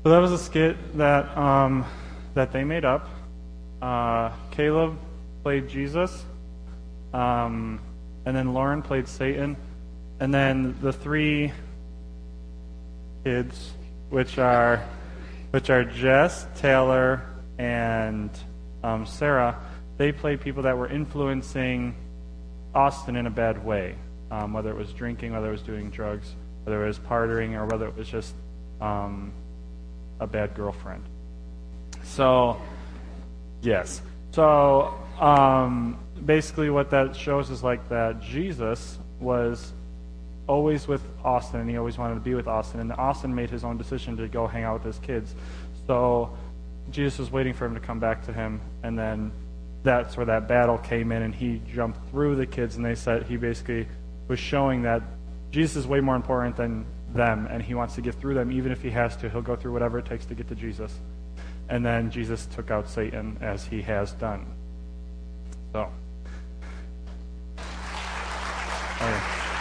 So that was a skit that they made up. Caleb played Jesus, and then Lauren played Satan, and then the three kids, which are Jess, Taylor, and Sarah, they played people that were influencing Austin in a bad way, whether it was drinking, whether it was doing drugs, whether it was partying, or whether it was just a bad girlfriend. So, yes. So, basically what that shows is like that Jesus was always with Austin, and he always wanted to be with Austin, and Austin made his own decision to go hang out with his kids. So Jesus was waiting for him to come back to him, and then that's where that battle came in, and he jumped through the kids, and they said he basically was showing that Jesus is way more important than them, and he wants to get through them, even if he has to. He'll go through whatever it takes to get to Jesus. And then Jesus took out Satan, as he has done. So. Okay.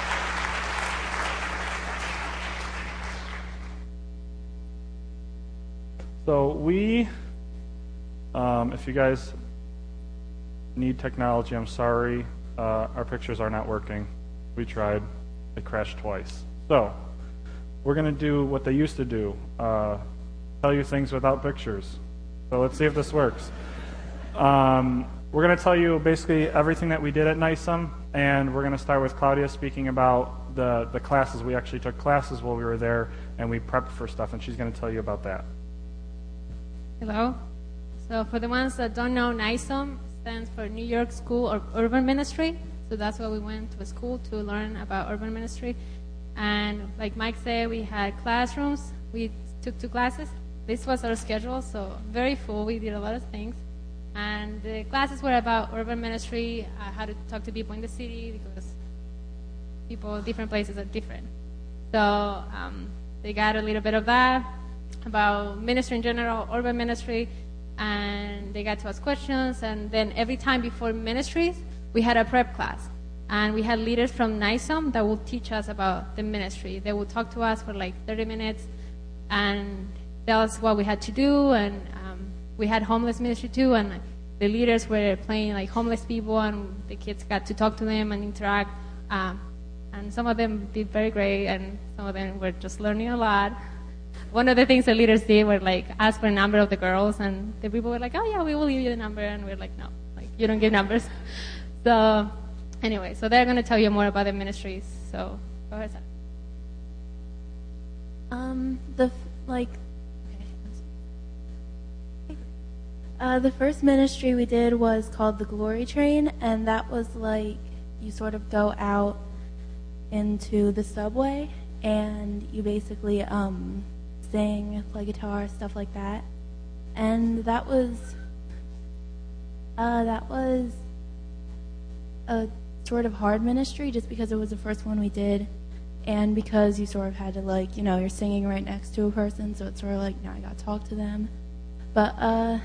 So we, if you guys need technology, I'm sorry, our pictures are not working. We tried. They crashed twice. So we're going to do what they used to do, tell you things without pictures. So let's see if this works. We're going to tell you basically everything that we did at NISUM, and we're going to start with Claudia speaking about the classes. We actually took classes while we were there, and we prepped for stuff, and she's going to tell you about that. Hello. So for the ones that don't know, NISUM stands for New York School of Urban Ministry. So that's why we went to a school to learn about urban ministry. And like Mike said, we had classrooms. We took 2 classes. This was our schedule, so very full. We did a lot of things. And the classes were about urban ministry, how to talk to people in the city, because people in different places are different. So they got a little bit of that, about ministry in general, urban ministry, and they got to ask questions. And then every time before ministries, we had a prep class. And we had leaders from NISUM that will teach us about the ministry. They would talk to us for like 30 minutes and tell us what we had to do. And we had homeless ministry too, and the leaders were playing like homeless people, and the kids got to talk to them and interact. And some of them did very great, and some of them were just learning a lot. One of the things the leaders did were like ask for a number of the girls, and the people were like, "Oh yeah, we will give you the number," and we're like, "No, like you don't give numbers." So anyway, so they're going to tell you more about the ministries. So go ahead, Sarah. The first ministry we did was called the Glory Train, and that was like you sort of go out into the subway and you basically sing, play guitar, stuff like that. And that was a sort of hard ministry just because it was the first one we did, and because you sort of had to like, you know, you're singing right next to a person, so it's sort of like, now I got to talk to them. But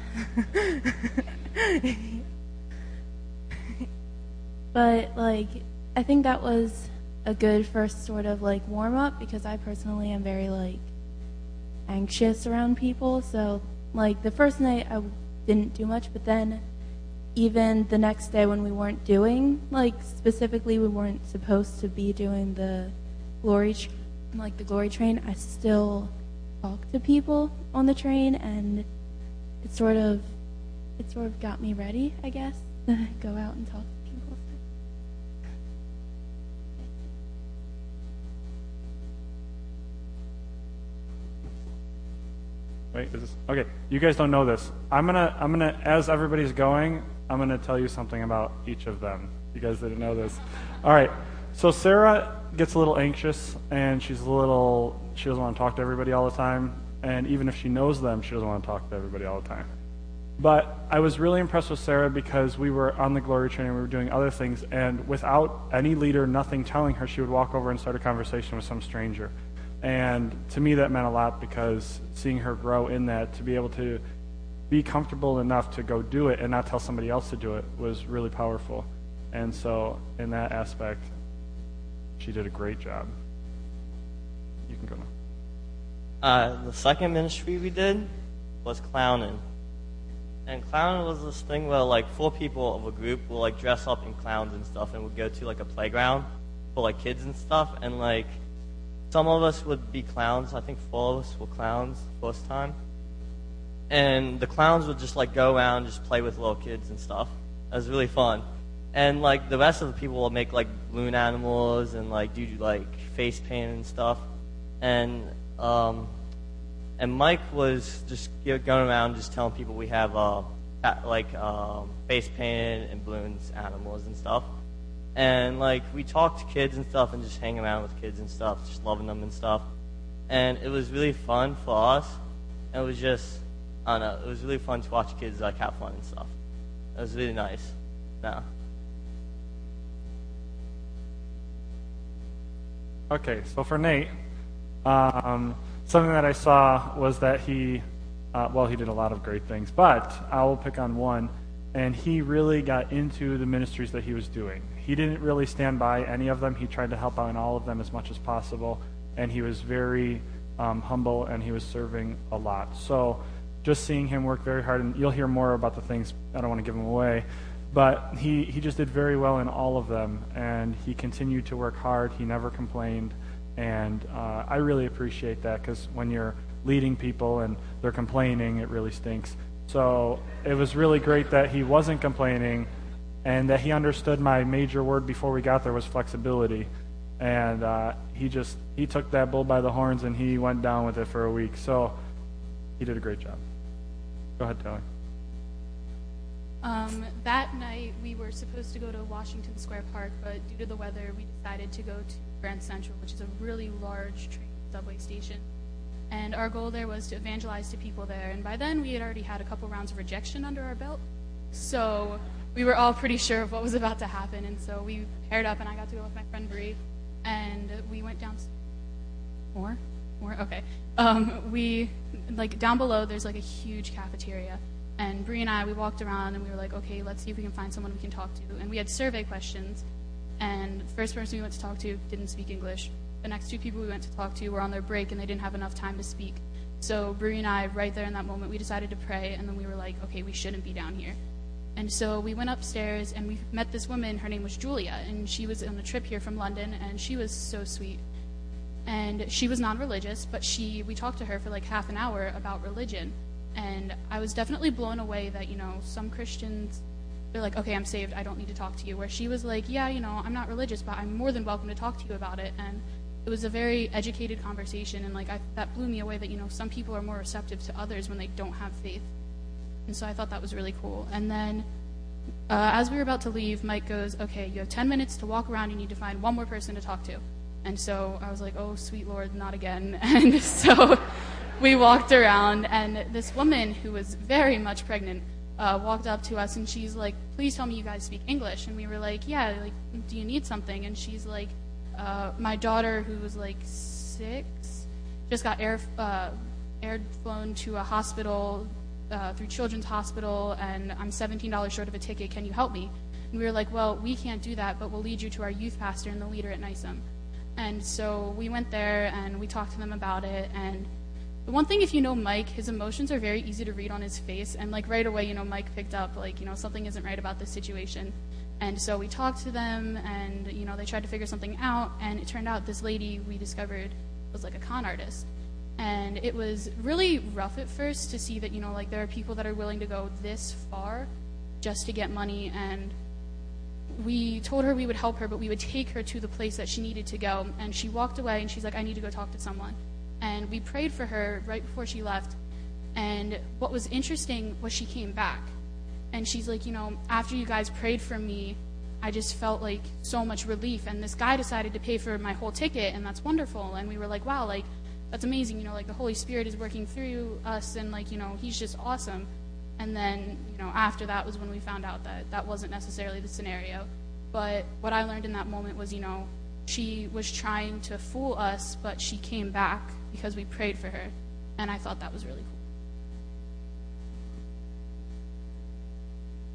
but like I think that was a good first sort of like warm up, because I personally am very like anxious around people. So like the first night I didn't do much, but then even the next day when we weren't doing, like specifically we weren't supposed to be doing the glory train, I still talked to people on the train, and it sort of got me ready, I guess, to go out and talk to people. Wait, is this okay? You guys don't know this. I'm gonna as everybody's going, I'm gonna tell you something about each of them. You guys didn't know this. All right. So Sarah gets a little anxious, and she doesn't want to talk to everybody all the time. And even if she knows them, she doesn't want to talk to everybody all the time. But I was really impressed with Sarah because we were on the Glory Train and we were doing other things, and without any leader, nothing telling her, she would walk over and start a conversation with some stranger. And to me that meant a lot, because seeing her grow in that, to be able to be comfortable enough to go do it and not tell somebody else to do it, was really powerful. And so in that aspect, she did a great job. You can go now. The second ministry we did was clowning. And clowning was this thing where, like, 4 people of a group will, like, dress up in clowns and stuff, and would go to, like, a playground for, like, kids and stuff. And, like, some of us would be clowns. I think 4 of us were clowns first time. And the clowns would just, like, go around and just play with little kids and stuff. It was really fun. And, like, the rest of the people will make, like, balloon animals and, like, do, like, face paint and stuff. And Mike was just going around just telling people we have, face painted and balloons animals and stuff. And, like, we talked to kids and stuff and just hang around with kids and stuff, just loving them and stuff. And it was really fun for us. And it was just, I don't know, it was really fun to watch kids, like, have fun and stuff. It was really nice. No. Okay, so for Nate, something that I saw was that he did a lot of great things, but I will pick on one, and he really got into the ministries that he was doing. He didn't really stand by any of them. He tried to help out in all of them as much as possible, and he was very humble, and he was serving a lot. So just seeing him work very hard, and you'll hear more about the things, I don't want to give them away, but he just did very well in all of them, and he continued to work hard. He never complained, and I really appreciate that, because when you're leading people and they're complaining, it really stinks. So it was really great that he wasn't complaining, and that he understood my major word before we got there was flexibility. And he took that bull by the horns, and he went down with it for a week. So he did a great job. Go ahead, Taylor. That night, we were supposed to go to Washington Square Park, but due to the weather, we decided to go to Grand Central, which is a really large train subway station. And our goal there was to evangelize to people there. And by then, we had already had a couple rounds of rejection under our belt. So we were all pretty sure of what was about to happen. And so we paired up, and I got to go with my friend Bree. And we went down. More? Okay. Down below, there's, like, a huge cafeteria. And Bree and I, we walked around, and we were like, okay, let's see if we can find someone we can talk to. And we had survey questions. And the first person we went to talk to didn't speak English. The next 2 people we went to talk to were on their break, and they didn't have enough time to speak. So Bree and I, right there in that moment, we decided to pray, and then we were like, okay, we shouldn't be down here. And so we went upstairs, and we met this woman. Her name was Julia, and she was on a trip here from London, and she was so sweet. And she was non-religious, but we talked to her for like half an hour about religion. And I was definitely blown away that, some Christians, they're like, okay, I'm saved, I don't need to talk to you. Where she was like, yeah, I'm not religious, but I'm more than welcome to talk to you about it. And it was a very educated conversation, and that blew me away that, some people are more receptive to others when they don't have faith. And so I thought that was really cool. And then as we were about to leave, Mike goes, okay, you have 10 minutes to walk around, you need to find one more person to talk to. And so I was like, oh, sweet Lord, not again. And so we walked around, and this woman who was very much pregnant walked up to us, and she's like, please tell me you guys speak English. And we were like, yeah, do you need something? And she's like, my daughter, who was like 6, just got air flown to a hospital through Children's Hospital, and I'm $17 short of a ticket. Can you help me? And we were like, well, we can't do that, but we'll lead you to our youth pastor and the leader at NISM. And so we went there, and we talked to them about it. And the one thing, if you know Mike, his emotions are very easy to read on his face. And right away, Mike picked up, something isn't right about this situation. And so we talked to them, and, they tried to figure something out. And it turned out this lady we discovered was like a con artist. And it was really rough at first to see that, there are people that are willing to go this far just to get money. And we told her we would help her, but we would take her to the place that she needed to go. And she walked away, and she's like, I need to go talk to someone. And we prayed for her right before she left. And what was interesting was she came back. And she's like, after you guys prayed for me, I just felt like so much relief. And this guy decided to pay for my whole ticket, and that's wonderful. And we were like, wow, that's amazing. The Holy Spirit is working through us, and he's just awesome. And then, after that was when we found out that that wasn't necessarily the scenario. But what I learned in that moment was, she was trying to fool us, but she came back because we prayed for her. And I thought that was really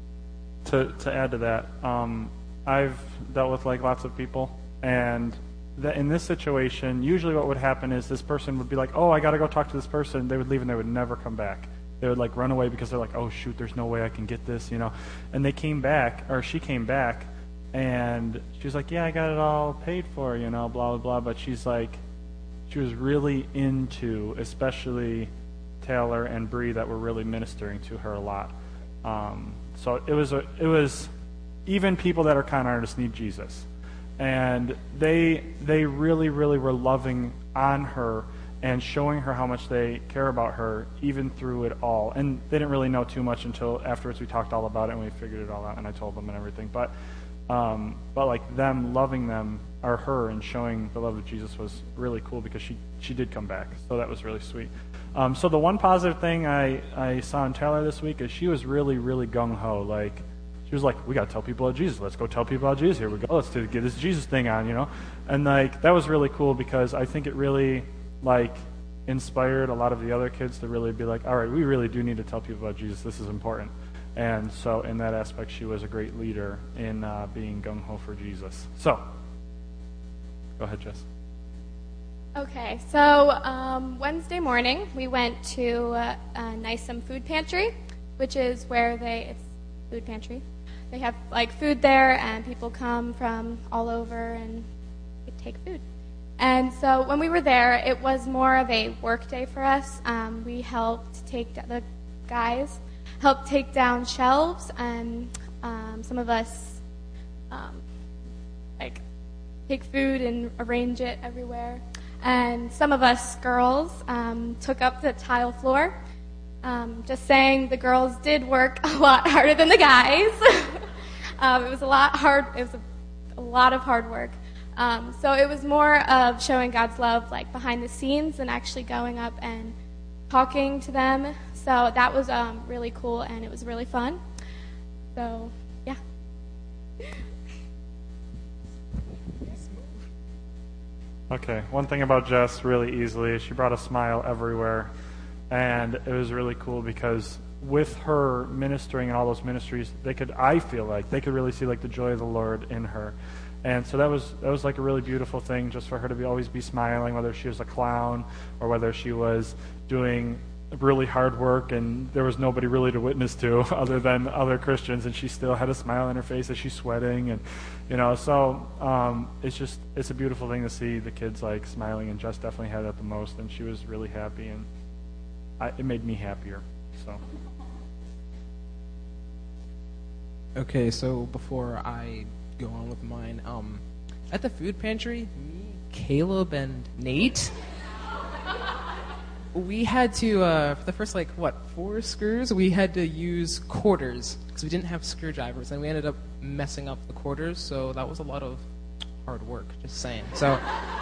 cool. To add to that, I've dealt with lots of people, and that in this situation, usually what would happen is this person would be like, oh, I got to go talk to this person. They would leave and they would never come back. They would like run away because they're like, oh shoot, there's no way I can get this, And they came back, or she came back, and she was like, yeah, I got it all paid for, blah, blah, blah. But she's like, she was really into, especially Taylor and Bree, that were really ministering to her a lot. So it was even people that are con artists need Jesus. And they really, really were loving on her and showing her how much they care about her, even through it all. And they didn't really know too much until afterwards we talked all about it and we figured it all out, and I told them and everything. But like them loving them, or her, and showing the love of Jesus was really cool, because she did come back. So that was really sweet. So the one positive thing I saw in Taylor this week is she was really, really gung-ho. Like, she was like, we got to tell people about Jesus. Let's go tell people about Jesus. Here we go. Let's get this Jesus thing on, And, like, that was really cool, because I think it really, like, inspired a lot of the other kids to really be like, all right, we really do need to tell people about Jesus. This is important. And so in that aspect, she was a great leader in being gung-ho for Jesus. So, go ahead, Jess. Okay, so Wednesday morning we went to Nysum Food Pantry, which is where it's food pantry. They have like food there, and people come from all over and take food. And so when we were there, it was more of a work day for us. We helped the guys helped take down shelves, and some of us like take food and arrange it everywhere. And some of us girls took up the tile floor. Just saying, the girls did work a lot harder than the guys. It was a lot hard. It was a lot of hard work. So it was more of showing God's love, like behind the scenes, and actually going up and talking to them. So that was really cool, and it was really fun. So yeah. Okay, one thing about Jess really easily is she brought a smile everywhere, and it was really cool because with her ministering in all those ministries, I feel like they could really see like the joy of the Lord in her. And so that was like a really beautiful thing, just for her to always be smiling, whether she was a clown or whether she was doing really hard work and there was nobody really to witness to other than other Christians, and she still had a smile on her face as she's sweating, and so it's a beautiful thing to see the kids like smiling, and Jess definitely had that the most, and she was really happy, and it made me happier. So okay, so before I go on with mine, at the food pantry, me, Caleb, and Nate, we had to, for the first, 4 screws, we had to use quarters, because we didn't have screwdrivers, and we ended up messing up the quarters, so that was a lot of hard work, just saying. So,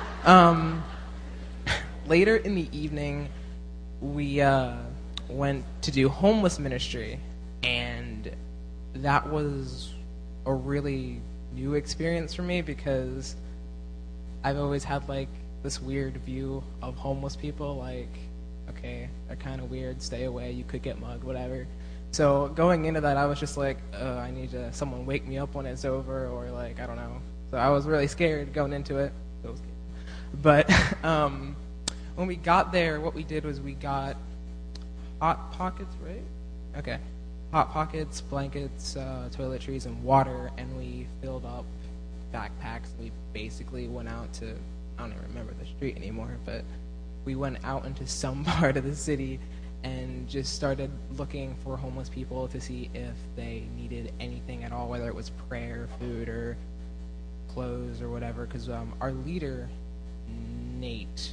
later in the evening, we went to do homeless ministry, and that was a really new experience for me, because I've always had, this weird view of homeless people, okay, they're kind of weird, stay away, you could get mugged, whatever. So going into that, I was just I need someone wake me up when it's over, or I don't know. So I was really scared going into it. But when we got there, what we did was we got Hot Pockets, right? Okay. Hot Pockets, blankets, toiletries, and water, and we filled up backpacks. We basically went out to, I don't even remember the street anymore, but we went out into some part of the city and just started looking for homeless people to see if they needed anything at all, whether it was prayer, food, or clothes, or whatever, because our leader, Nate,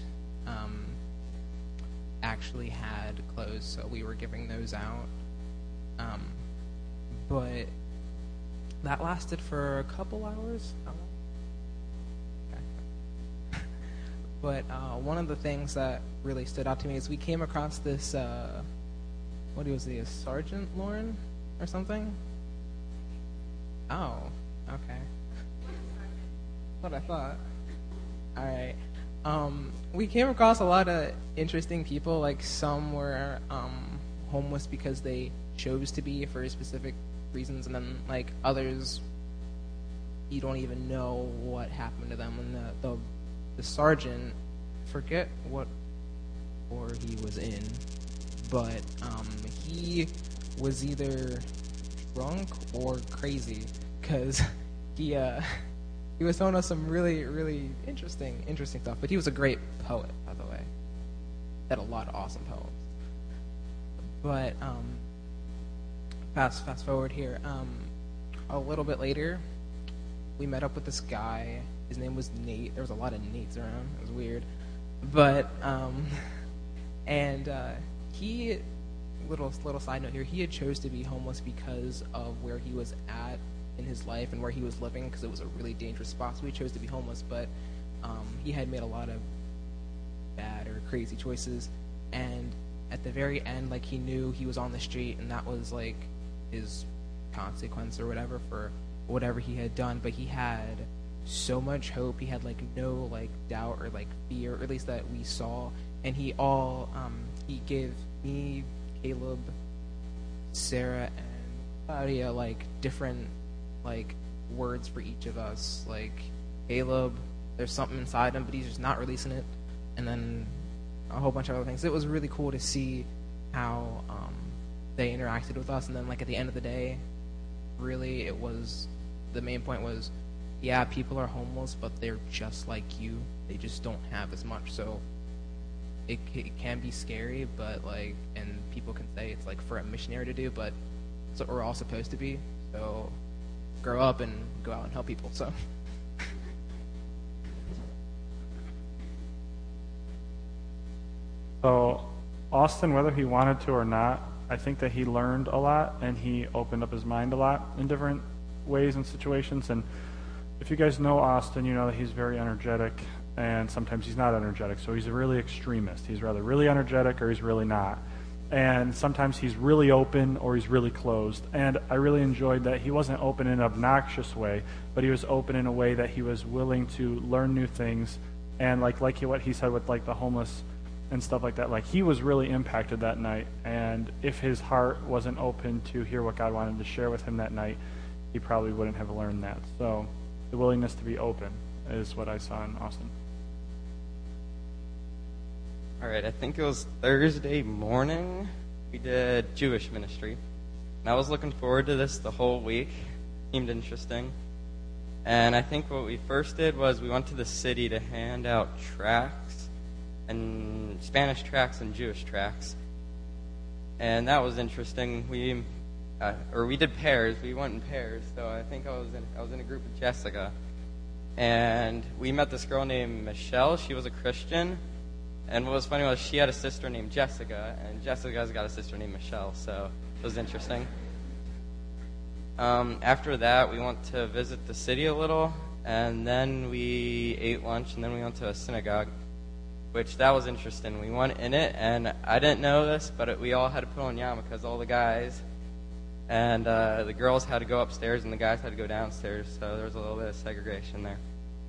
actually had clothes, so we were giving those out. But that lasted for a couple hours. Okay. But one of the things that really stood out to me is we came across this, what was he, a Sergeant Lauren or something? Oh, okay. What I thought. All right. We came across a lot of interesting people. Some were homeless because they chose to be for specific reasons, and then others, you don't even know what happened to them, and the the sergeant, forget what war he was in, but he was either drunk or crazy, because he was telling us some really, really interesting stuff. But he was a great poet, by the way. Had a lot of awesome poems. But fast forward here. A little bit later, we met up with this guy. His name was Nate. There was a lot of Nates around. It was weird. But he, little side note here, he had chose to be homeless because of where he was at in his life and where he was living, because it was a really dangerous spot. So he chose to be homeless. But he had made a lot of bad or crazy choices, and at the very end, like, he knew he was on the street, and that was like his consequence or whatever for whatever he had done. But he had so much hope. He had like no like doubt or like fear, or at least that we saw. And he gave me, Caleb, Sarah, and Claudia like different like words for each of us. Like Caleb, there's something inside him, but he's just not releasing it. And then a whole bunch of other things. It was really cool to see how they interacted with us. And then like at the end of the day, really it was, the main point was, yeah, people are homeless, but they're just like you. They just don't have as much. So it can be scary, but like, and people can say it's like for a missionary to do, but it's what we're all supposed to be. So grow up and go out and help people. So. So Austin, whether he wanted to or not, I think that he learned a lot and he opened up his mind a lot in different ways and situations. And if you guys know Austin, you know that he's very energetic, and sometimes he's not energetic. So he's a really extremist. He's rather really energetic or he's really not. And sometimes he's really open or he's really closed. And I really enjoyed that he wasn't open in an obnoxious way, but he was open in a way that he was willing to learn new things. And like what he said with like the homeless and stuff like that, like he was really impacted that night. And if his heart wasn't open to hear what God wanted to share with him that night, he probably wouldn't have learned that. So the willingness to be open is what I saw in Austin. All right, I think it was Thursday morning we did Jewish ministry. And I was looking forward to this the whole week. Seemed interesting. And I think what we first did was we went to the city to hand out tracts, and Spanish tracts and Jewish tracts. And that was interesting. We did pairs. We went in pairs. So I think I was in a group with Jessica. And we met this girl named Michelle. She was a Christian. And what was funny was she had a sister named Jessica, and Jessica's got a sister named Michelle, so it was interesting. After that, we went to visit the city a little, and then we ate lunch, and then we went to a synagogue, which that was interesting. We went in it, and I didn't know this, but we all had to put on yarmulkes, all the guys, and the girls had to go upstairs, and the guys had to go downstairs, so there was a little bit of segregation there.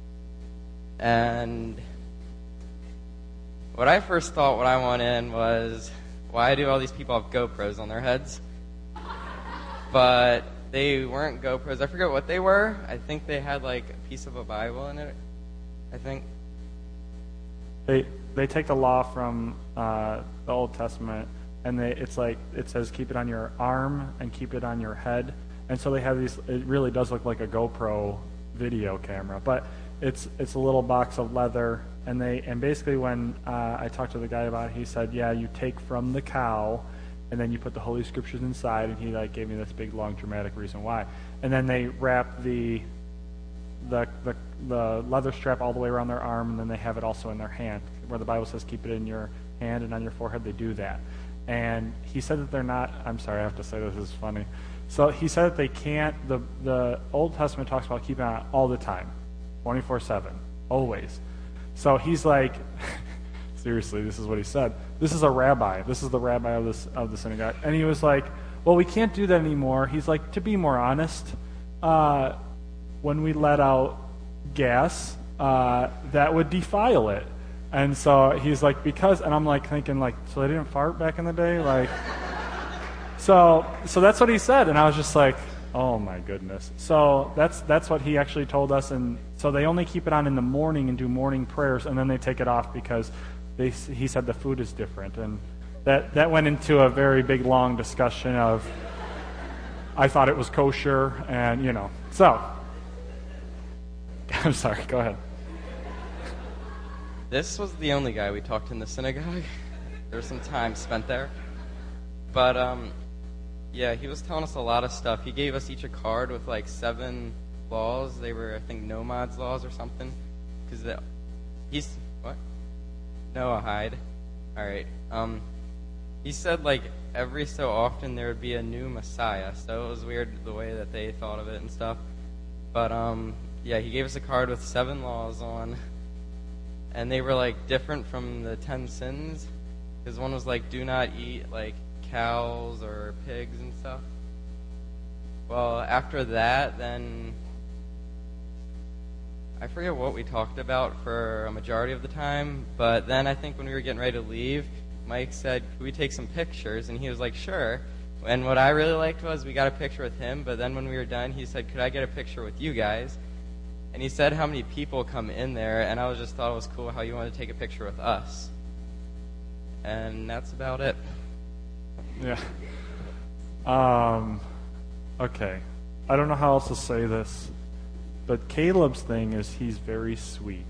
And what I first thought when I went in was, why do all these people have GoPros on their heads? But they weren't GoPros. I forget what they were. I think they had like a piece of a Bible in it, I think. They take the law from the Old Testament, and it says keep it on your arm and keep it on your head. And so they have these, it really does look like a GoPro video camera, but it's a little box of leather. And basically when I talked to the guy about it, he said, yeah, you take from the cow, and then you put the Holy Scriptures inside, and he like gave me this big, long, dramatic reason why. And then they wrap the leather strap all the way around their arm, and then they have it also in their hand, where the Bible says keep it in your hand and on your forehead. They do that. And he said that they're not, I'm sorry, I have to say this is funny. So he said that they can't, the Old Testament talks about keeping it on all the time, 24/7, always. So he's like, seriously, this is what he said. This is a rabbi. This is the rabbi of the synagogue. And he was like, well, we can't do that anymore. He's like, to be more honest, when we let out gas, that would defile it. And so he's like, and I'm like thinking like, so they didn't fart back in the day? Like, so that's what he said. And I was just like, Oh my goodness. So that's what he actually told us, and so they only keep it on in the morning and do morning prayers, and then they take it off because he said the food is different, and that went into a very big long discussion of I thought it was kosher, and so I'm sorry. Go ahead. This was the only guy we talked to in the synagogue. There was some time spent there, but yeah, he was telling us a lot of stuff. He gave us each a card with like 7 laws. They were, I think, Nomad's laws or something. Because he's what? Noahide. All right. He said like every so often there would be a new Messiah. So it was weird the way that they thought of it and stuff. But yeah, he gave us a card with 7 laws on, and they were like different from the 10 sins. Because one was like, do not eat like cows or pigs and stuff. Well, after that, then I forget what we talked about for a majority of the time, but then I think when we were getting ready to leave, Mike said, could we take some pictures? And he was like, sure. And what I really liked was we got a picture with him, but then when we were done, he said, could I get a picture with you guys? And he said how many people come in there, and I just thought it was cool how you wanted to take a picture with us. And that's about it. Yeah. Okay. I don't know how else to say this, but Caleb's thing is he's very sweet.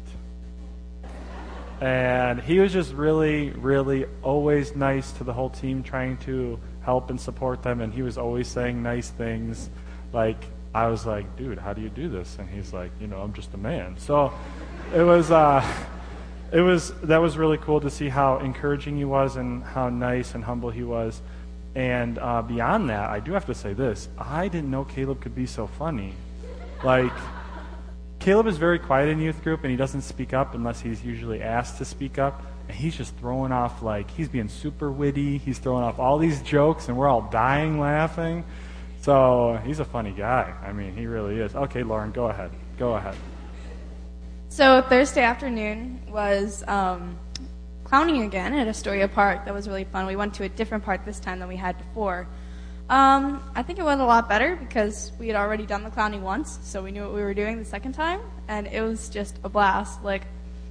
And he was just really, really always nice to the whole team, trying to help and support them, and he was always saying nice things. Like, I was like, dude, how do you do this? And he's like, I'm just a man. So it was that was really cool to see how encouraging he was and how nice and humble he was. And beyond that, I do have to say this. I didn't know Caleb could be so funny. Like, Caleb is very quiet in youth group, and he doesn't speak up unless he's usually asked to speak up. And he's just throwing off, like, he's being super witty. He's throwing off all these jokes, and we're all dying laughing. So he's a funny guy. I mean, he really is. Okay, Lauren, go ahead. Go ahead. So Thursday afternoon was clowning again at Astoria Park. That was really fun. We went to a different park this time than we had before. I think it went a lot better because we had already done the clowning once, so we knew what we were doing the second time, and it was just a blast. Like,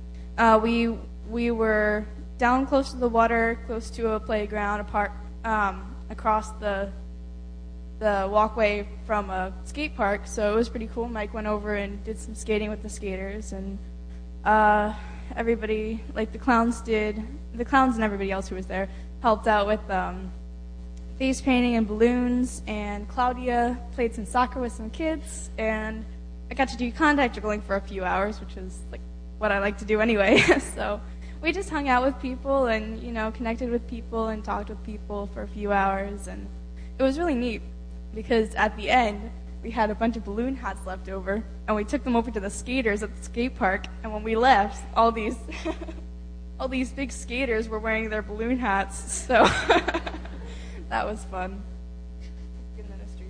we were down close to the water, close to a playground, across the walkway from a skate park, so it was pretty cool. Mike went over and did some skating with the skaters, and everybody, like the clowns and everybody else who was there, helped out with face painting and balloons, and Claudia played some soccer with some kids, and I got to do contact dribbling for a few hours, which is like what I like to do anyway. So we just hung out with people and, connected with people and talked with people for a few hours, and it was really neat because at the end we had a bunch of balloon hats left over, and we took them over to the skaters at the skate park, and when we left, all these big skaters were wearing their balloon hats, so that was fun. Good ministry.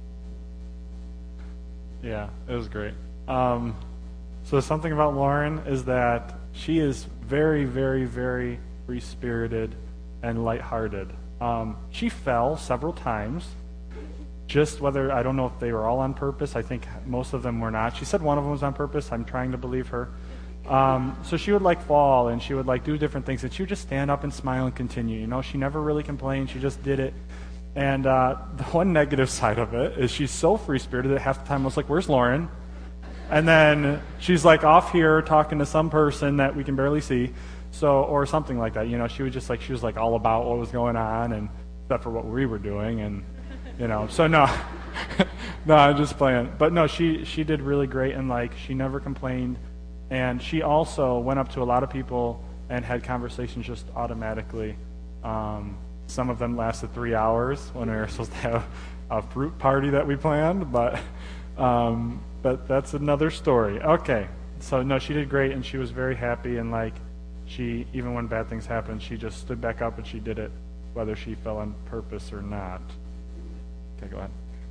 Yeah, it was great. So something about Lauren is that she is very, very, very free-spirited and lighthearted. She fell several times. Just whether, I don't know if they were all on purpose. I think most of them were not. She said one of them was on purpose. I'm trying to believe her. So she would fall, and she would do different things, and she would just stand up and smile and continue. She never really complained. She just did it. And the one negative side of it is she's so free-spirited that half the time I was like, where's Lauren? And then she's off here talking to some person that we can barely see, or something like that. She was just she was all about what was going on, and except for what we were doing, and so no, no, I'm just playing. But no, she did really great, and she never complained. And she also went up to a lot of people and had conversations just automatically. Some of them lasted 3 hours when we were supposed to have a fruit party that we planned, but that's another story. Okay, so no, she did great, and she was very happy, and she, even when bad things happened, she just stood back up and she did it, whether she fell on purpose or not. Okay, go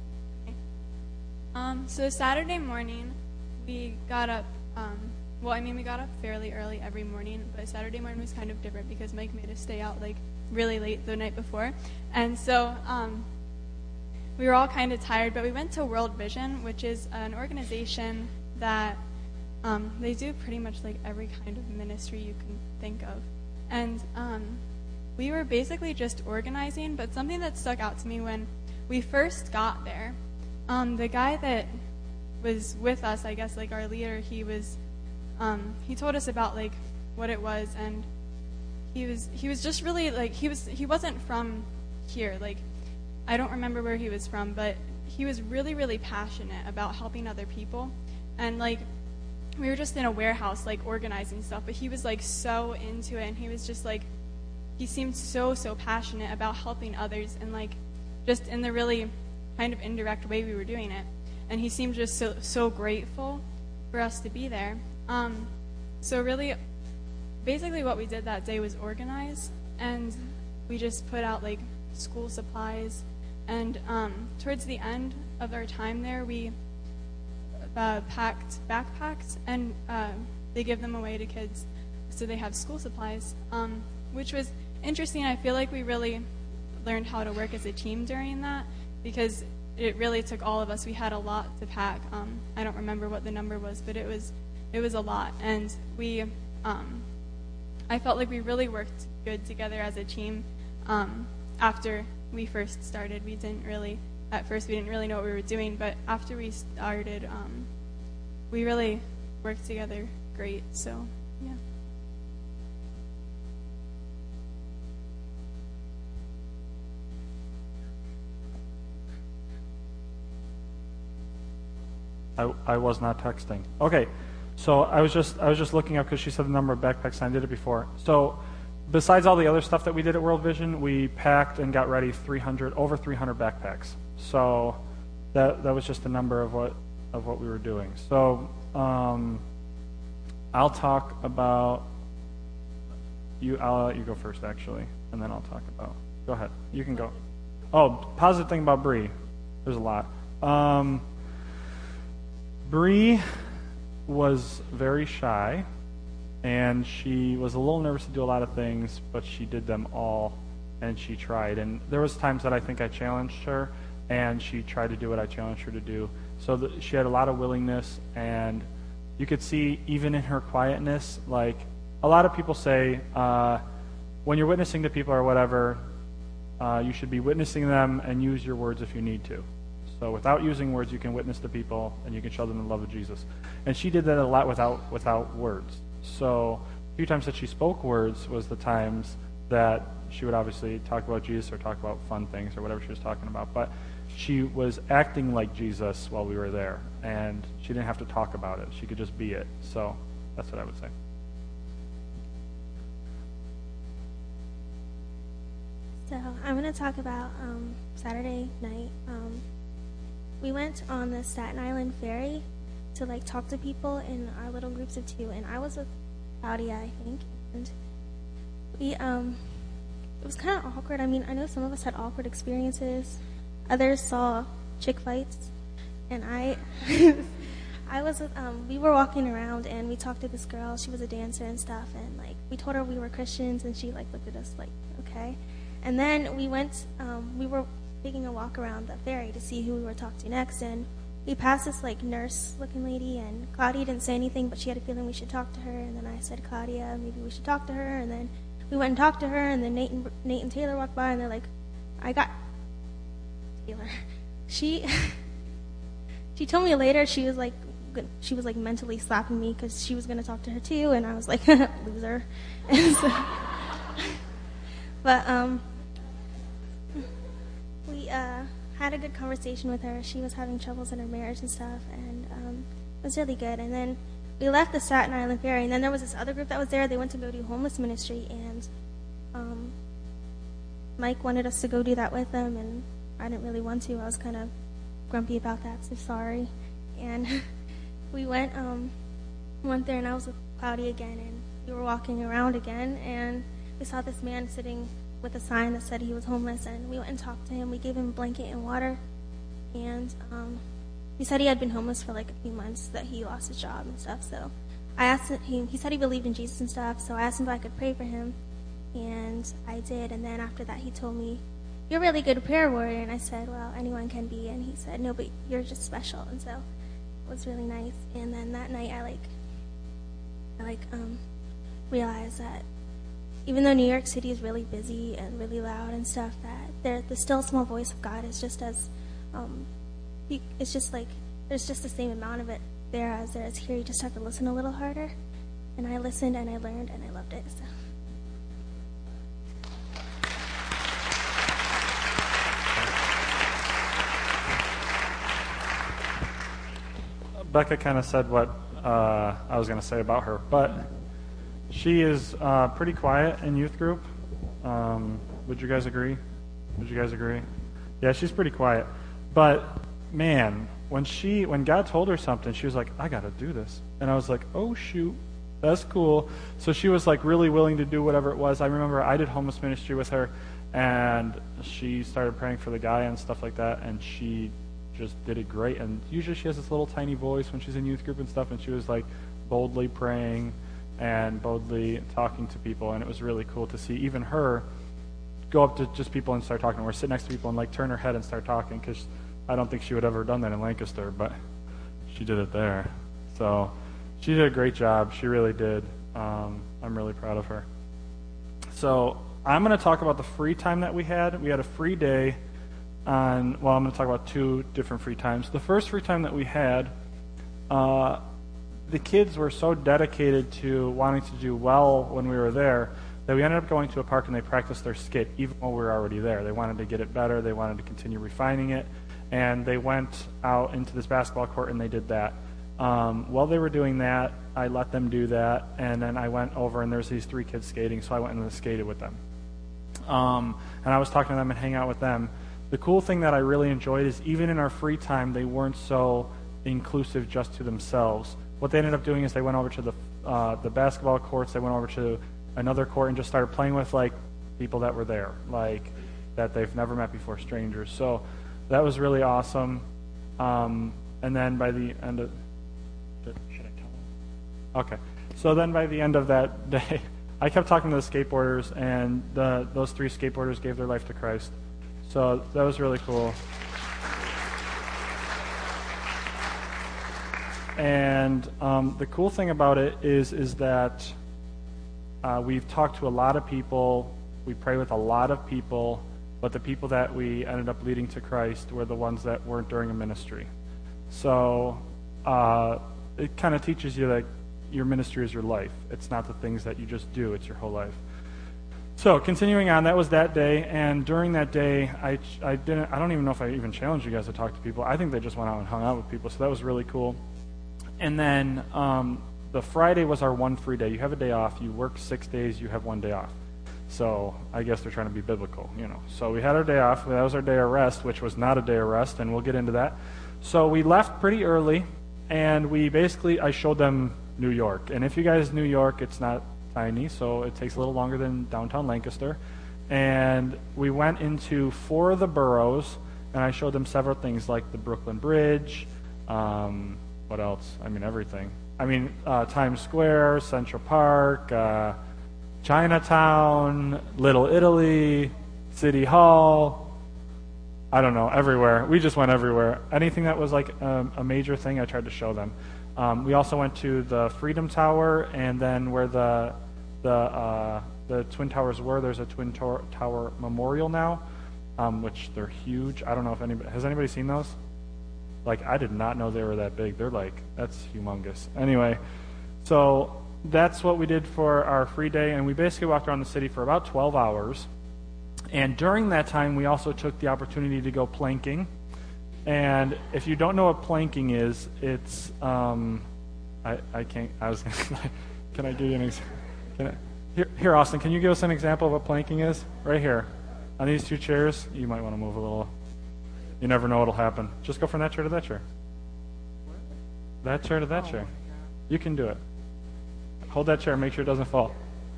ahead. So Saturday morning, we got up, we got up fairly early every morning, but Saturday morning was kind of different because Mike made us stay out really late the night before. And so we were all kind of tired, but we went to World Vision, which is an organization that they do pretty much like every kind of ministry you can think of. And we were basically just organizing, but something that stuck out to me when we first got there, the guy that was with us, I guess, like our leader, he told us about like what it was, and he was just really like he wasn't from here. Like, I don't remember where he was from, but he was really, really passionate about helping other people. And like, we were just in a warehouse like organizing stuff, but he was like so into it, and he was just like, he seemed so passionate about helping others, and like just in the really kind of indirect way we were doing it. And he seemed just so grateful for us to be there. So really, basically what we did that day was organize, and we just put out like school supplies. And towards the end of our time there, we packed backpacks, and they give them away to kids so they have school supplies, which was interesting. I feel like we really learned how to work as a team during that, because it really took all of us. We had a lot to pack. I don't remember what the number was, but it was a lot. And I felt like we really worked good together as a team. After we first started, at first we didn't really know what we were doing, but after we started, we really worked together great. So, yeah. I was not texting. Okay, so I was just looking up because she said the number of backpacks, and I did it before. So besides all the other stuff that we did at World Vision, we packed and got ready over 300 backpacks. So that was just a number of what we were doing. So I'll talk about you. I'll let you go first, actually, and then I'll talk about. Go ahead. You can go. Oh, positive thing about Bree. There's a lot. Bree was very shy, and she was a little nervous to do a lot of things, but she did them all, and she tried. And there was times that I think I challenged her, and she tried to do what I challenged her to do. So she had a lot of willingness, and you could see even in her quietness, like a lot of people say, when you're witnessing to people or whatever, you should be witnessing them and use your words if you need to. So without using words, you can witness to people, and you can show them the love of Jesus. And she did that a lot without words. So a few times that she spoke words was the times that she would obviously talk about Jesus or talk about fun things or whatever she was talking about. But she was acting like Jesus while we were there, and she didn't have to talk about it. She could just be it. So that's what I would say. So I'm going to talk about Saturday night. We went on the Staten Island ferry to like talk to people in our little groups of 2, and I was with Claudia, I think, and we it was kind of awkward. I mean, I know some of us had awkward experiences. Others saw chick fights, and I was with, we were walking around, and we talked to this girl. She was a dancer and stuff, and like we told her we were Christians, and she like looked at us like, okay. And then we went, we were taking a walk around the ferry to see who we were talking to next, and we passed this like nurse-looking lady, and Claudia didn't say anything, but she had a feeling we should talk to her. And then I said, Claudia, maybe we should talk to her. And then we went and talked to her, and then Nate and Taylor walked by, and they're like, I got Taylor. She told me later she was like mentally slapping me because she was gonna talk to her too, and I was like, loser. And so, but we had a good conversation with her. She was having troubles in her marriage and stuff, and it was really good. And then we left the Staten Island ferry, and then there was this other group that was there. They went to go do homeless ministry, and Mike wanted us to go do that with them, and I didn't really want to. I was kind of grumpy about that, so sorry. And we went there, and I was with Claudia again, and we were walking around again, and we saw this man sitting with a sign that said he was homeless, and we went and talked to him. We gave him a blanket and water, and he said he had been homeless for like a few months, that he lost his job and stuff. So I asked him, he said he believed in Jesus and stuff, so I asked him if I could pray for him, and I did. And then after that, he told me you're a really good prayer warrior. And I said, well, anyone can be. And he said, no, but you're just special. And so it was really nice. And then that night I realized that even though New York City is really busy and really loud and stuff, that the still small voice of God is just as, it's just like, there's just the same amount of it there is here. You just have to listen a little harder. And I listened and I learned and I loved it. So. Becca kind of said what I was going to say about her, but she is pretty quiet in youth group. Would you guys agree? Yeah, she's pretty quiet. But man, when God told her something, she was like, I got to do this. And I was like, oh shoot, that's cool. So she was like really willing to do whatever it was. I remember I did homeless ministry with her, and she started praying for the guy and stuff like that, and she just did it great. And usually she has this little tiny voice when she's in youth group and stuff, and she was like boldly praying and boldly talking to people, and it was really cool to see even her go up to just people and start talking to her, sit next to people and like turn her head and start talking, because I don't think she would have ever done that in Lancaster, but she did it there. So she did a great job. She really did. I'm really proud of her. So I'm going to talk about the free time that we had. We had a free day I'm going to talk about two different free times. The first free time that we had, the kids were so dedicated to wanting to do well when we were there that we ended up going to a park and they practiced their skit even while we were already there. They wanted to get it better. They wanted to continue refining it. And they went out into this basketball court and they did that. While they were doing that, I let them do that. And then I went over and there's these 3 kids skating, so I went and skated with them. And I was talking to them and hanging out with them. The cool thing that I really enjoyed is even in our free time, they weren't so inclusive just to themselves. What they ended up doing is they went over to the basketball courts. They went over to another court and just started playing with like people that were there, like that they've never met before, strangers. So that was really awesome. And then by the end of, should I tell them? Okay. So then by the end of that day, I kept talking to the skateboarders, and those 3 skateboarders gave their life to Christ. So that was really cool. And the cool thing about it is that we've talked to a lot of people, we pray with a lot of people, but the people that we ended up leading to Christ were the ones that weren't during a ministry. So it kind of teaches you that your ministry is your life. It's not the things that you just do, it's your whole life. So continuing on, that was that day, and during that day, I don't even know if I even challenged you guys to talk to people. I think they just went out and hung out with people, so that was really cool. And then the Friday was our one free day. You have a day off. You work 6 days. You have 1 day off. So I guess they're trying to be biblical, you know. So we had our day off. That was our day of rest, which was not a day of rest, and we'll get into that. So we left pretty early, and I showed them New York. And if you guys New York, it's not tiny, so it takes a little longer than downtown Lancaster. And we went into 4 of the boroughs, and I showed them several things like the Brooklyn Bridge. What else? I mean, everything. Times Square, Central Park, Chinatown, Little Italy, City Hall. I don't know, everywhere. We just went everywhere. Anything that was like a major thing, I tried to show them. We also went to the Freedom Tower, and then where the Twin Towers were, there's a Twin Tower Memorial now, which they're huge. I don't know if has anybody seen those? Like, I did not know they were that big. That's humongous. Anyway, so that's what we did for our free day, and we basically walked around the city for about 12 hours. And during that time, we also took the opportunity to go planking. And if you don't know what planking is, it's can I give you an example? Here, Austin, can you give us an example of what planking is? Right here. On these 2 chairs, you might want to move a little. You never know what'll happen. Just go from that chair to that chair. That chair to that chair. You can do it. Hold that chair, make sure it doesn't fall.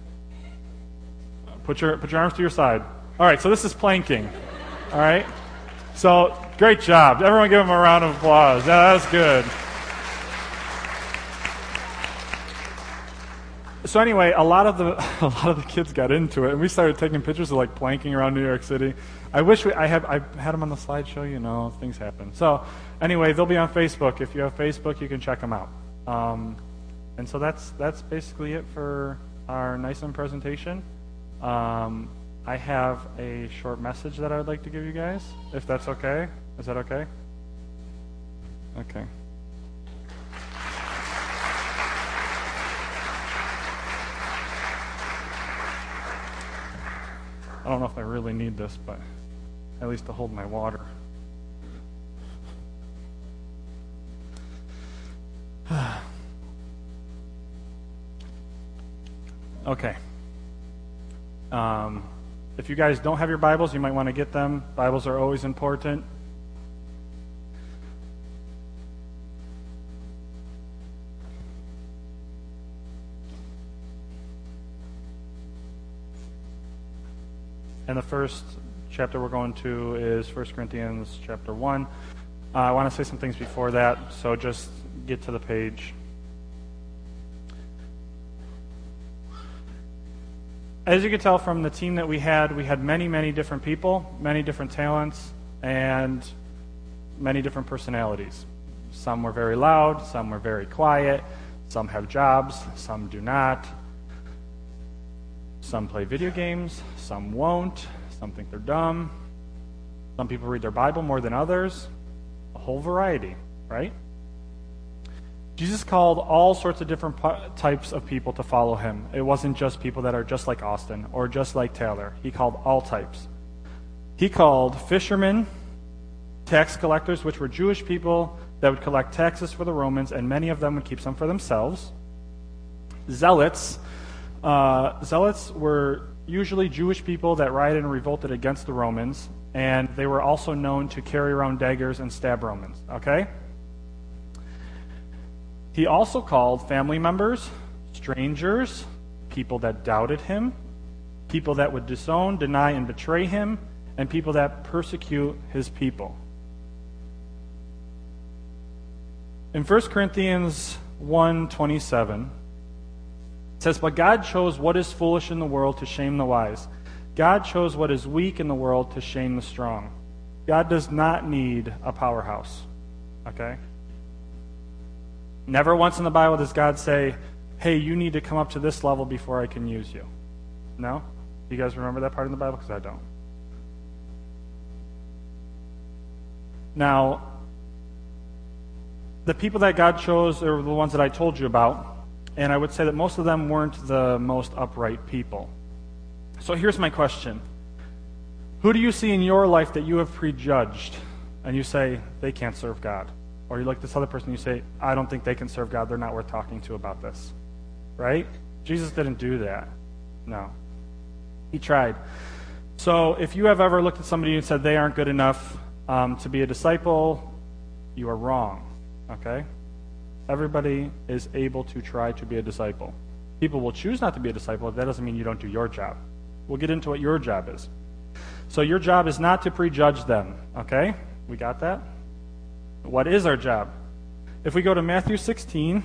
Put your arms to your side. All right, so this is planking. All right? So, great job. Everyone give him a round of applause. Yeah, that's good. So anyway, a lot of the kids got into it, and we started taking pictures of like planking around New York City. I wish I had them on the slideshow. You know, things happen. So anyway, they'll be on Facebook. If you have Facebook, you can check them out. And so that's basically it for our NISM presentation. I have a short message that I would like to give you guys, if that's okay. Is that okay? Okay. I don't know if I really need this, but at least to hold my water. Okay. If you guys don't have your Bibles, you might want to get them. Bibles are always important. And the first chapter we're going to is 1 Corinthians chapter 1. I want to say some things before that, so just get to the page. As you can tell from the team that we had many, many different people, many different talents, and many different personalities. Some were very loud, some were very quiet, some have jobs, some do not. Some play video games, some won't, some think they're dumb. Some people read their Bible more than others. A whole variety, right? Jesus called all sorts of different types of people to follow him. It wasn't just people that are just like Austin or just like Taylor. He called all types. He called fishermen, tax collectors, which were Jewish people that would collect taxes for the Romans, and many of them would keep some for themselves. Zealots. Zealots were usually Jewish people that rioted and revolted against the Romans, and they were also known to carry around daggers and stab Romans. Okay? He also called family members, strangers, people that doubted him, people that would disown, deny, and betray him, and people that persecute his people. In 1 Corinthians 1:27, it says, "But God chose what is foolish in the world to shame the wise. God chose what is weak in the world to shame the strong." God does not need a powerhouse. Okay? Never once in the Bible does God say, hey, you need to come up to this level before I can use you. No? You guys remember that part in the Bible? Because I don't. Now, the people that God chose are the ones that I told you about, and I would say that most of them weren't the most upright people. So here's my question. Who do you see in your life that you have prejudged, and you say, they can't serve God? Or you look at this other person and you say, I don't think they can serve God. They're not worth talking to about this. Right? Jesus didn't do that. No. He tried. So if you have ever looked at somebody and said they aren't good enough to be a disciple, you are wrong. Okay? Everybody is able to try to be a disciple. People will choose not to be a disciple. That doesn't mean you don't do your job. We'll get into what your job is. So your job is not to prejudge them. Okay? We got that? What is our job? If we go to Matthew 16,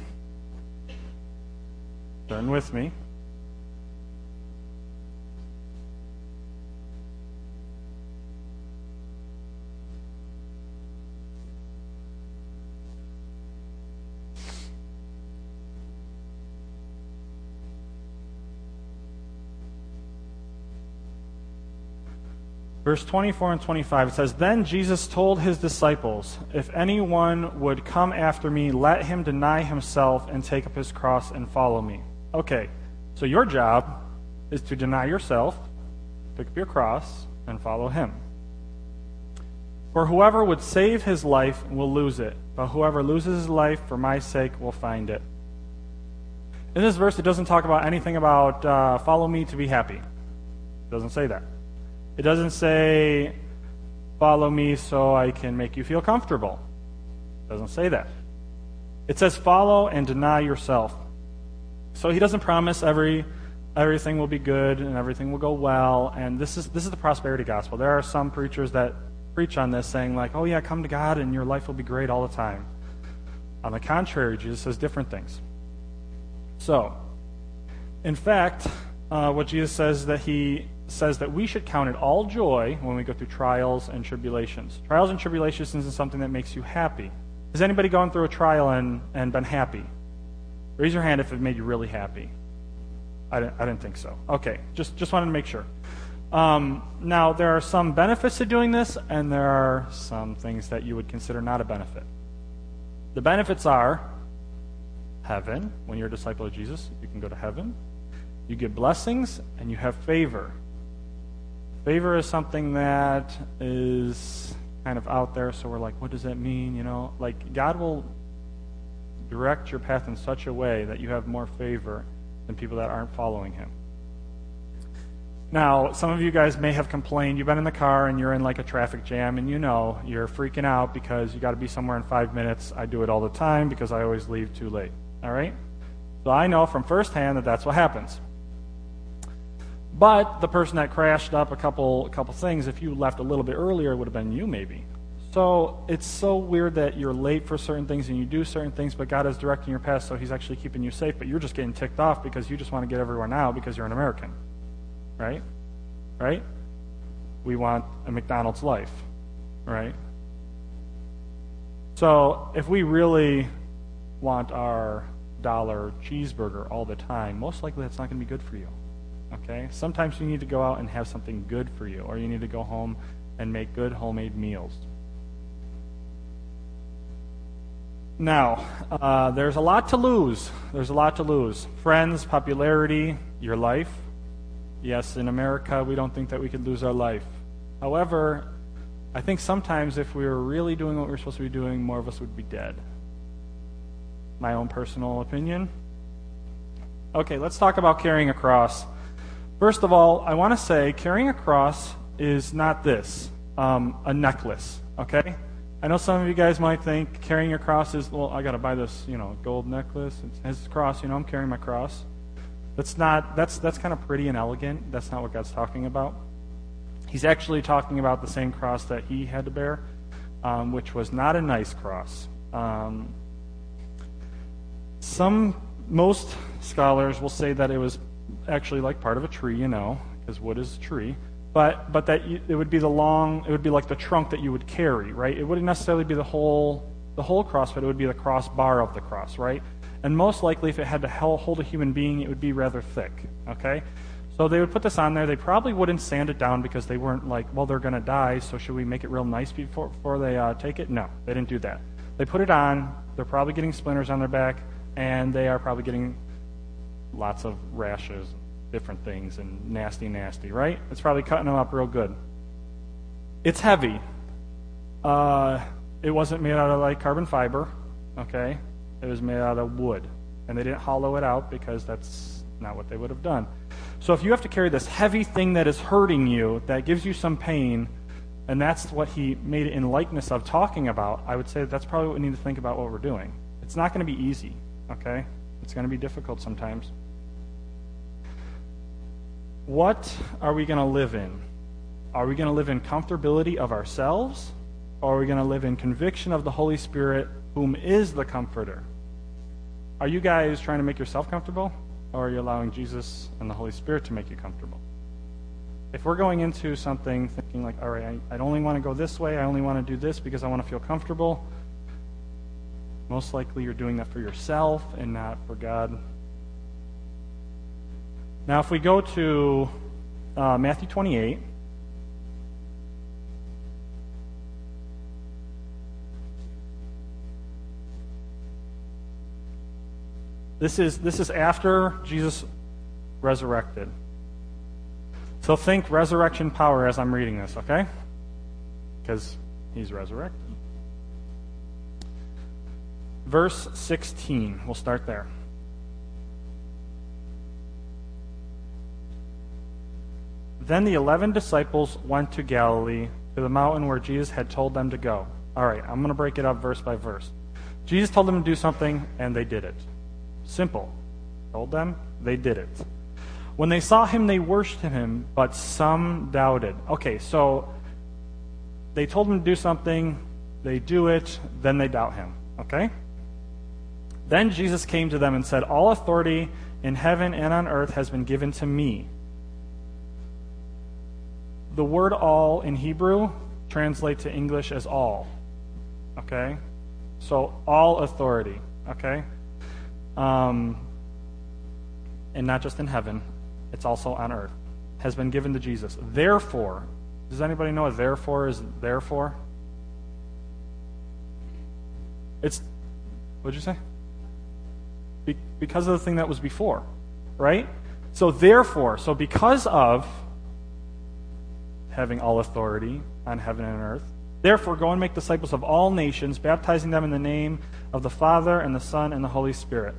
turn with me. Verse 24 and 25, it says, Then Jesus told his disciples, If anyone would come after me, let him deny himself and take up his cross and follow me. Okay, so your job is to deny yourself, pick up your cross, and follow him. For whoever would save his life will lose it, but whoever loses his life for my sake will find it. In this verse, it doesn't talk about anything about follow me to be happy. It doesn't say that. It doesn't say, follow me so I can make you feel comfortable. It doesn't say that. It says, follow and deny yourself. So he doesn't promise everything will be good and everything will go well. And this is the prosperity gospel. There are some preachers that preach on this saying like, oh yeah, come to God and your life will be great all the time. On the contrary, Jesus says different things. So, In fact, what Jesus says that he says that we should count it all joy when we go through trials and tribulations. Trials and tribulations isn't something that makes you happy. Has anybody gone through a trial and been happy? Raise your hand if it made you really happy. I didn't think so. Okay, just wanted to make sure. Now, there are some benefits to doing this, and there are some things that you would consider not a benefit. The benefits are heaven. When you're a disciple of Jesus, you can go to heaven. You get blessings, and you have favor. Favor is something that is kind of out there, so we're like, what does that mean? You know, like God will direct your path in such a way that you have more favor than people that aren't following him. Now, some of you guys may have complained. You've been in the car and you're in like a traffic jam, and you know you're freaking out because you got to be somewhere in 5 minutes. I do it all the time because I always leave too late. All right? So I know from firsthand that that's what happens. But the person that crashed up a couple things, if you left a little bit earlier, it would have been you maybe. So it's so weird that you're late for certain things and you do certain things, but God is directing your path, so he's actually keeping you safe, but you're just getting ticked off because you just want to get everywhere now because you're an American. Right? Right? We want a McDonald's life. Right? So if we really want our $1 cheeseburger all the time, most likely that's not going to be good for you. Okay? Sometimes you need to go out and have something good for you, or you need to go home and make good homemade meals. Now, there's a lot to lose. There's a lot to lose. Friends, popularity, your life. Yes, in America, we don't think that we could lose our life. However, I think sometimes if we were really doing what we're supposed to be doing, more of us would be dead. My own personal opinion. Okay, let's talk about carrying a cross. First of all, I want to say carrying a cross is not this, a necklace, okay? I know some of you guys might think carrying your cross is, well, I got to buy this, gold necklace. It has this cross, I'm carrying my cross. That's kind of pretty and elegant. That's not what God's talking about. He's actually talking about the same cross that he had to bear, which was not a nice cross. Most scholars will say that it was actually like part of a tree, because wood is a tree. But that it would be it would be like the trunk that you would carry, right? It wouldn't necessarily be the whole cross, but it would be the crossbar of the cross, right? And most likely, if it had to hold a human being, it would be rather thick, okay? So they would put this on there. They probably wouldn't sand it down because they weren't like, well, they're going to die, so should we make it real nice before they take it? No, they didn't do that. They put it on. They're probably getting splinters on their back, and they are probably getting lots of rashes, different things, and nasty, right? It's probably cutting them up real good. It's heavy. It wasn't made out of like carbon fiber, okay? It was made out of wood, and they didn't hollow it out because that's not what they would have done. So if you have to carry this heavy thing that is hurting you, that gives you some pain, and that's what he made it in likeness of talking about, I would say that's probably what we need to think about what we're doing. It's not going to be easy, okay? It's going to be difficult sometimes. What are we going to live in? Are we going to live in comfortability of ourselves, or are we going to live in conviction of the Holy Spirit, whom is the Comforter? Are you guys trying to make yourself comfortable, or are you allowing Jesus and the Holy Spirit to make you comfortable? If we're going into something thinking like, all right, I only want to go this way, I only want to do this because I want to feel comfortable, most likely you're doing that for yourself and not for God. Now, if we go to Matthew 28, this is after Jesus resurrected. So think resurrection power as I'm reading this, okay? Because he's resurrected. Verse 16, we'll start there. Then the 11 disciples went to Galilee, to the mountain where Jesus had told them to go. All right, I'm going to break it up verse by verse. Jesus told them to do something, and they did it. Simple. Told them, they did it. When they saw him, they worshipped him, but some doubted. Okay, so they told him to do something, they do it, then they doubt him. Okay? Then Jesus came to them and said, all authority in heaven and on earth has been given to me. The word all in Hebrew translates to English as all. Okay? So all authority. Okay? And not just in heaven, it's also on earth. Has been given to Jesus. Therefore, does anybody know what therefore is there for? It's, what'd you say? Because of the thing that was before, right? So therefore, so because of having all authority on heaven and earth, therefore go and make disciples of all nations, baptizing them in the name of the Father and the Son and the Holy Spirit.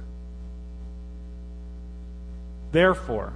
Therefore,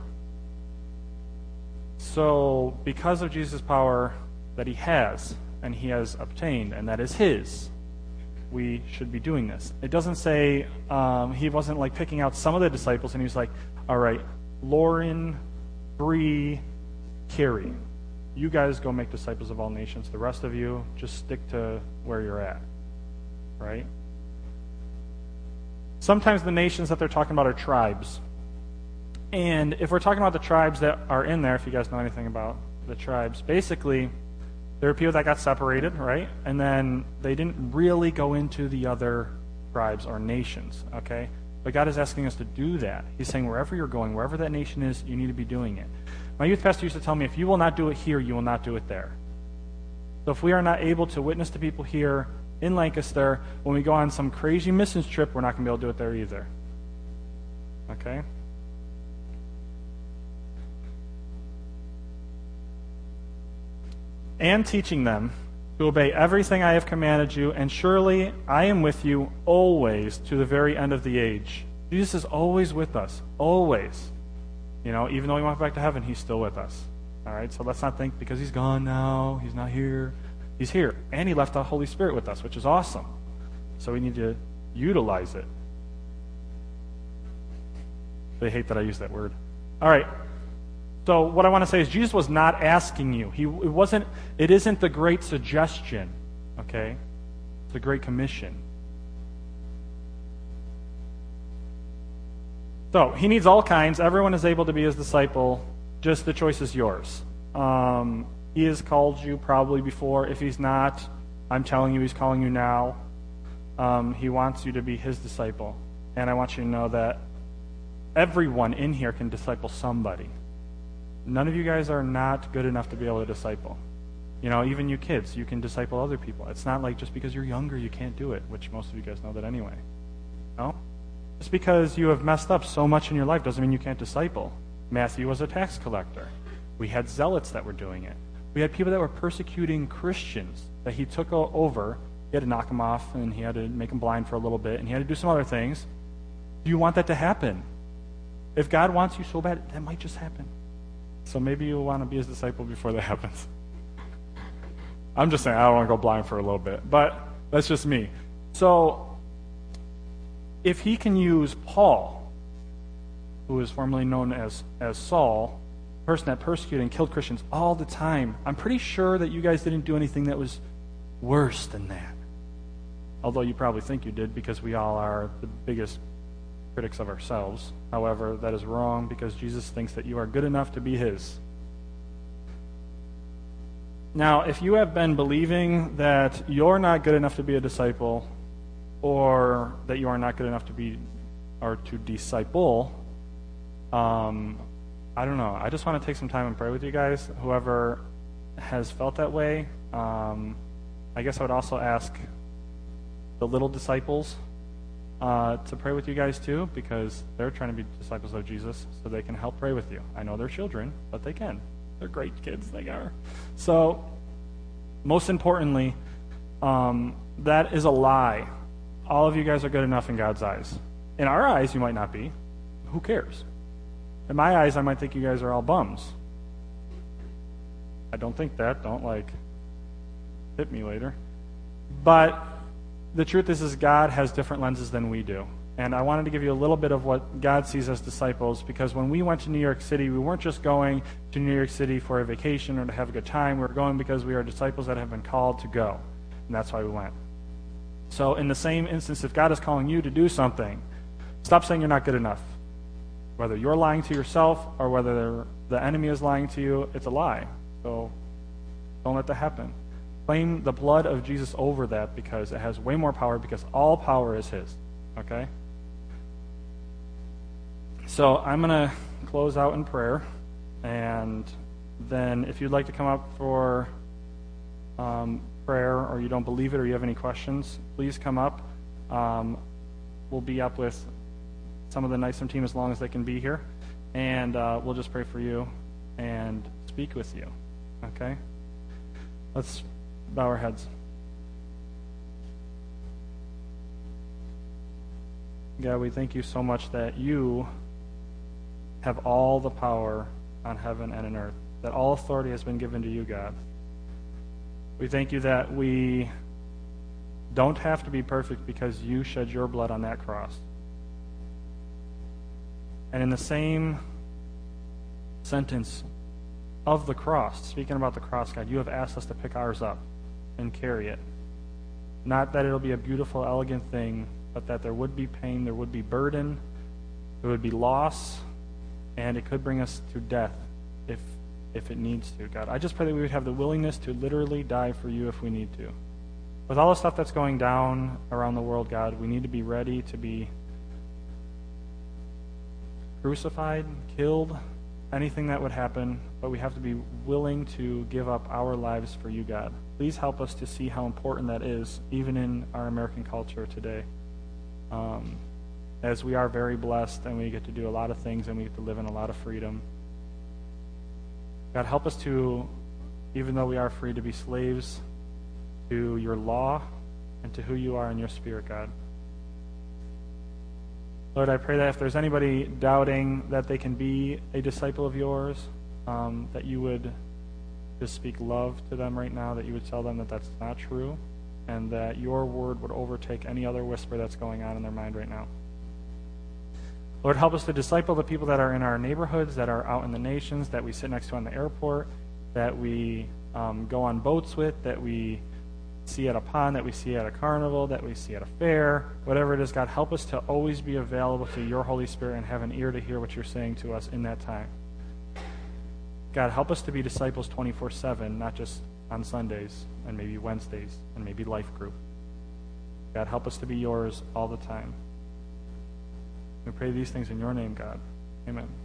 so because of Jesus' power that he has, and he has obtained, and that is his, we should be doing this. It doesn't say, he wasn't like picking out some of the disciples, and he was like, all right, Lauren, Bree, Carrie, you guys go make disciples of all nations. The rest of you, just stick to where you're at, right? Sometimes the nations that they're talking about are tribes. And if we're talking about the tribes that are in there, if you guys know anything about the tribes, basically, there are people that got separated, right? And then they didn't really go into the other tribes or nations, okay? But God is asking us to do that. He's saying wherever you're going, wherever that nation is, you need to be doing it. My youth pastor used to tell me, if you will not do it here, you will not do it there. So if we are not able to witness to people here in Lancaster, when we go on some crazy missions trip, we're not going to be able to do it there either. Okay? And teaching them to obey everything I have commanded you, and surely I am with you always to the very end of the age. Jesus is always with us, always. You know, even though he went back to heaven, he's still with us. All right, so let's not think because he's gone now, he's not here. He's here, and he left the Holy Spirit with us, which is awesome. So we need to utilize it. They hate that I use that word. All right. So what I want to say is Jesus was not asking you. It isn't the great suggestion, okay? It's the great commission. So he needs all kinds. Everyone is able to be his disciple. Just the choice is yours. He has called you probably before. If he's not, I'm telling you he's calling you now. He wants you to be his disciple. And I want you to know that everyone in here can disciple somebody. None of you guys are not good enough to be able to disciple. You know, even you kids, you can disciple other people. It's not like just because you're younger you can't do it, which most of you guys know that anyway. No? Just because you have messed up so much in your life doesn't mean you can't disciple. Matthew was a tax collector. We had zealots that were doing it. We had people that were persecuting Christians that he took over. He had to knock them off, and he had to make them blind for a little bit, and he had to do some other things. Do you want that to happen? If God wants you so bad, that might just happen. So maybe you'll want to be his disciple before that happens. I'm just saying, I don't want to go blind for a little bit, but that's just me. So if he can use Paul, who is formerly known as Saul, a person that persecuted and killed Christians all the time, I'm pretty sure that you guys didn't do anything that was worse than that. Although you probably think you did, because we all are the biggest critics of ourselves. However, that is wrong, because Jesus thinks that you are good enough to be his. Now, if you have been believing that you're not good enough to be a disciple, or that you are not good enough to be or to disciple, I don't know. I just want to take some time and pray with you guys. Whoever has felt that way, I guess I would also ask the little disciples to pray with you guys too, because they're trying to be disciples of Jesus, so they can help pray with you. I know they're children, but they can. They're great kids, they are. So, most importantly, that is a lie. All of you guys are good enough in God's eyes. In our eyes, you might not be. Who cares? In my eyes, I might think you guys are all bums. I don't think that. Don't, hit me later. But the truth is God has different lenses than we do. And I wanted to give you a little bit of what God sees as disciples, because when we went to New York City, we weren't just going to New York City for a vacation or to have a good time. We were going because we are disciples that have been called to go. And that's why we went. So in the same instance, if God is calling you to do something, stop saying you're not good enough. Whether you're lying to yourself or whether the enemy is lying to you, it's a lie. So don't let that happen. Claim the blood of Jesus over that because it has way more power, because all power is his. Okay? So I'm going to close out in prayer, and then if you'd like to come up for prayer, or you don't believe it, or you have any questions, please come up. We'll be up with some of the NISOM team as long as they can be here, and we'll just pray for you and speak with you. Okay? Let's bow our heads. God, we thank you so much that you have all the power on heaven and on earth, that all authority has been given to you, God. We thank you that we don't have to be perfect because you shed your blood on that cross. And in the same sentence of the cross, speaking about the cross, God, you have asked us to pick ours up and carry it. Not that it'll be a beautiful, elegant thing, but that there would be pain, there would be burden, there would be loss, and it could bring us to death if it needs to, God. I just pray that we would have the willingness to literally die for you if we need to. With all the stuff that's going down around the world, God, we need to be ready to be crucified, killed, anything that would happen, but we have to be willing to give up our lives for you, God. Please help us to see how important that is, even in our American culture today. As we are very blessed and we get to do a lot of things and we get to live in a lot of freedom. God, help us to, even though we are free, to be slaves to your law and to who you are in your spirit, God. Lord, I pray that if there's anybody doubting that they can be a disciple of yours, that you would just speak love to them right now, that you would tell them that that's not true, and that your word would overtake any other whisper that's going on in their mind right now. Lord, help us to disciple the people that are in our neighborhoods, that are out in the nations, that we sit next to on the airport, that we go on boats with, that we see at a pond, that we see at a carnival, that we see at a fair, whatever it is. God, help us to always be available to your Holy Spirit and have an ear to hear what you're saying to us in that time. God, help us to be disciples 24/7, not just on Sundays and maybe Wednesdays and maybe life group. God, help us to be yours all the time. We pray these things in your name, God. Amen.